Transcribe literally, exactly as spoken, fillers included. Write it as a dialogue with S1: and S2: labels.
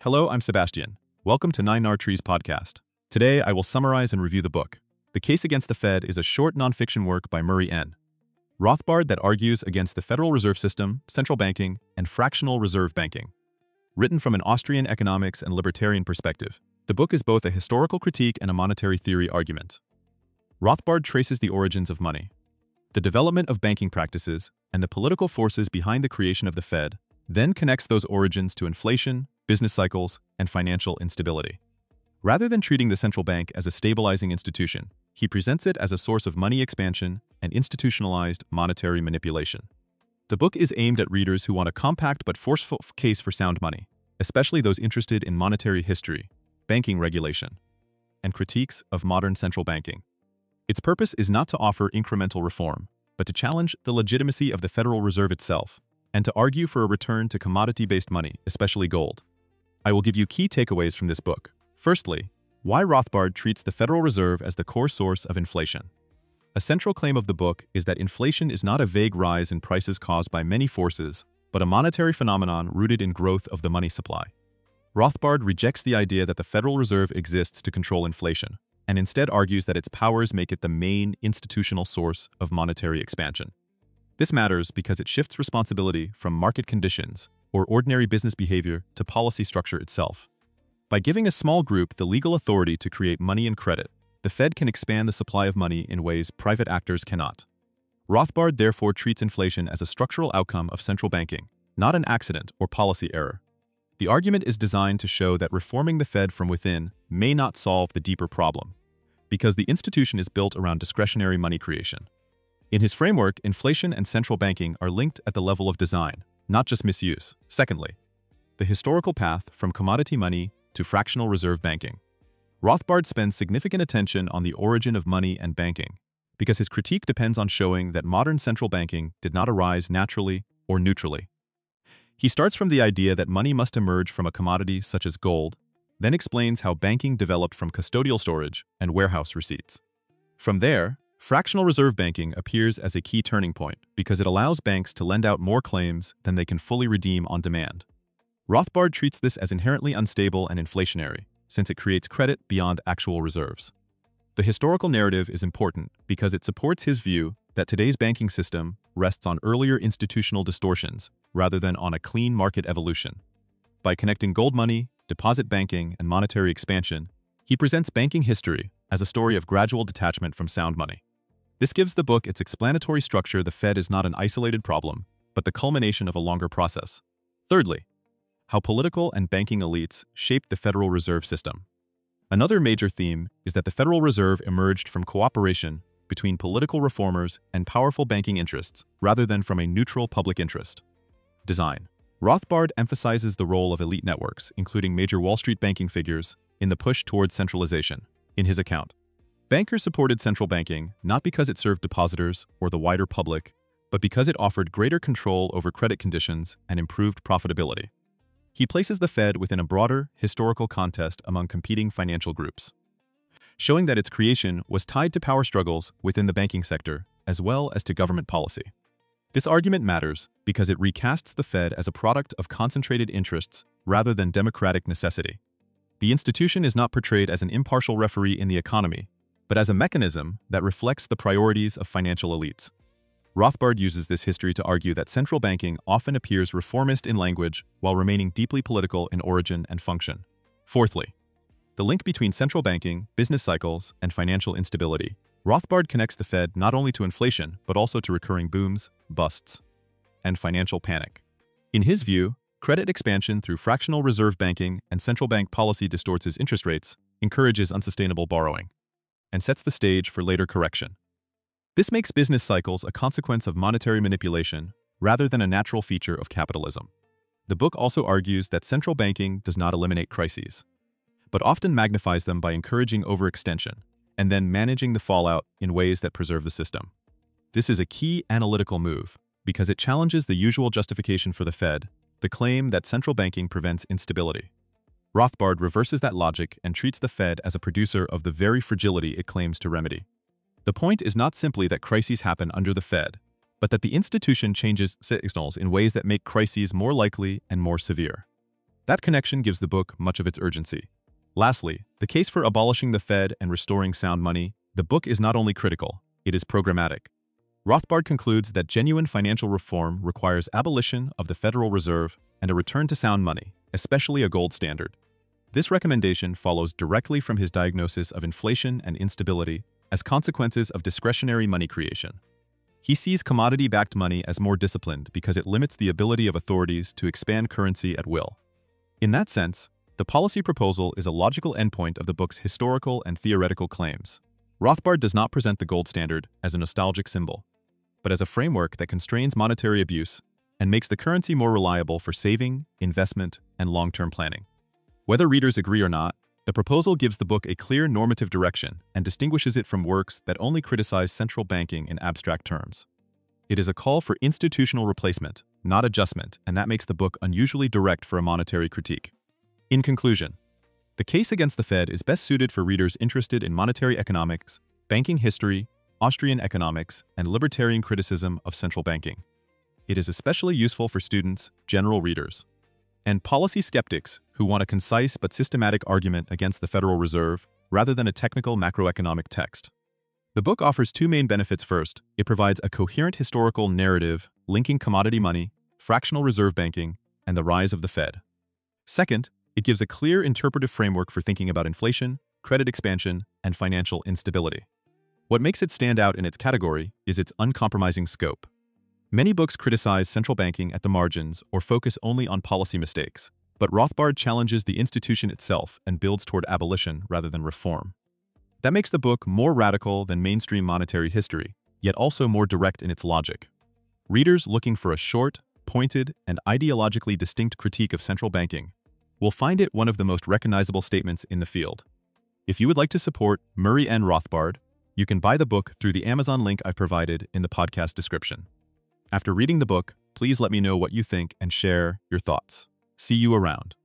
S1: Hello, I'm Sebastian. Welcome to Nine Nar Trees podcast. Today, I will summarize and review the book. The Case Against the Fed is a short nonfiction work by Murray N. Rothbard that argues against the Federal Reserve System, central banking, and fractional reserve banking. Written from an Austrian economics and libertarian perspective, the book is both a historical critique and a monetary theory argument. Rothbard traces the origins of money, the development of banking practices, and the political forces behind the creation of the Fed, then connects those origins to inflation, business cycles, and financial instability. Rather than treating the central bank as a stabilizing institution, he presents it as a source of money expansion and institutionalized monetary manipulation. The book is aimed at readers who want a compact but forceful case for sound money, especially those interested in monetary history, banking regulation, and critiques of modern central banking. Its purpose is not to offer incremental reform, but to challenge the legitimacy of the Federal Reserve itself, and to argue for a return to commodity-based money, especially gold. I will give you key takeaways from this book. Firstly, why Rothbard treats the Federal Reserve as the core source of inflation. A central claim of the book is that inflation is not a vague rise in prices caused by many forces, but a monetary phenomenon rooted in growth of the money supply. Rothbard rejects the idea that the Federal Reserve exists to control inflation, and instead argues that its powers make it the main institutional source of monetary expansion. This matters because it shifts responsibility from market conditions or ordinary business behavior to policy structure itself. By giving a small group the legal authority to create money and credit, the Fed can expand the supply of money in ways private actors cannot. Rothbard therefore treats inflation as a structural outcome of central banking, not an accident or policy error. The argument is designed to show that reforming the Fed from within may not solve the deeper problem, because the institution is built around discretionary money creation. In his framework, inflation and central banking are linked at the level of design, not just misuse. Secondly, the historical path from commodity money to fractional reserve banking. Rothbard spends significant attention on the origin of money and banking, because his critique depends on showing that modern central banking did not arise naturally or neutrally. He starts from the idea that money must emerge from a commodity such as gold, then explains how banking developed from custodial storage and warehouse receipts. From there, fractional reserve banking appears as a key turning point because it allows banks to lend out more claims than they can fully redeem on demand. Rothbard treats this as inherently unstable and inflationary, since it creates credit beyond actual reserves. The historical narrative is important because it supports his view that today's banking system rests on earlier institutional distortions rather than on a clean market evolution. By connecting gold money, deposit banking, and monetary expansion, he presents banking history as a story of gradual detachment from sound money. This gives the book its explanatory structure. The Fed is not an isolated problem, but the culmination of a longer process. Thirdly, how political and banking elites shaped the Federal Reserve System. Another major theme is that the Federal Reserve emerged from cooperation between political reformers and powerful banking interests rather than from a neutral public interest. Design. Rothbard emphasizes the role of elite networks, including major Wall Street banking figures, in the push towards centralization. In his account, bankers supported central banking not because it served depositors or the wider public, but because it offered greater control over credit conditions and improved profitability. He places the Fed within a broader, historical contest among competing financial groups, showing that its creation was tied to power struggles within the banking sector as well as to government policy. This argument matters because it recasts the Fed as a product of concentrated interests rather than democratic necessity. The institution is not portrayed as an impartial referee in the economy, but as a mechanism that reflects the priorities of financial elites. Rothbard uses this history to argue that central banking often appears reformist in language while remaining deeply political in origin and function. Fourthly, the link between central banking, business cycles, and financial instability. Rothbard connects the Fed not only to inflation, but also to recurring booms, busts, and financial panic. In his view, credit expansion through fractional reserve banking and central bank policy distorts its interest rates, encourages unsustainable borrowing, and sets the stage for later correction. This makes business cycles a consequence of monetary manipulation rather than a natural feature of capitalism. The book also argues that central banking does not eliminate crises, but often magnifies them by encouraging overextension and then managing the fallout in ways that preserve the system. This is a key analytical move because it challenges the usual justification for the Fed, the claim that central banking prevents instability. Rothbard reverses that logic and treats the Fed as a producer of the very fragility it claims to remedy. The point is not simply that crises happen under the Fed, but that the institution changes signals in ways that make crises more likely and more severe. That connection gives the book much of its urgency. Lastly, The Case for Abolishing the Fed and Restoring Sound Money. The book is not only critical, it is programmatic. Rothbard concludes that genuine financial reform requires abolition of the Federal Reserve and a return to sound money, especially a gold standard. This recommendation follows directly from his diagnosis of inflation and instability as consequences of discretionary money creation. He sees commodity-backed money as more disciplined because it limits the ability of authorities to expand currency at will. In that sense, the policy proposal is a logical endpoint of the book's historical and theoretical claims. Rothbard does not present the gold standard as a nostalgic symbol, but as a framework that constrains monetary abuse and makes the currency more reliable for saving, investment, and long-term planning. Whether readers agree or not, the proposal gives the book a clear normative direction and distinguishes it from works that only criticize central banking in abstract terms. It is a call for institutional replacement, not adjustment, and that makes the book unusually direct for a monetary critique. In conclusion, The Case Against the Fed is best suited for readers interested in monetary economics, banking history, Austrian economics, and libertarian criticism of central banking. It is especially useful for students, general readers, and policy skeptics who want a concise but systematic argument against the Federal Reserve rather than a technical macroeconomic text. The book offers two main benefits. First, it provides a coherent historical narrative linking commodity money, fractional reserve banking, and the rise of the Fed. Second, it gives a clear interpretive framework for thinking about inflation, credit expansion, and financial instability. What makes it stand out in its category is its uncompromising scope. Many books criticize central banking at the margins or focus only on policy mistakes, but Rothbard challenges the institution itself and builds toward abolition rather than reform. That makes the book more radical than mainstream monetary history, yet also more direct in its logic. Readers looking for a short, pointed, and ideologically distinct critique of central banking will find it one of the most recognizable statements in the field. If you would like to support Murray N. Rothbard, you can buy the book through the Amazon link I've provided in the podcast description. After reading the book, please let me know what you think and share your thoughts. See you around.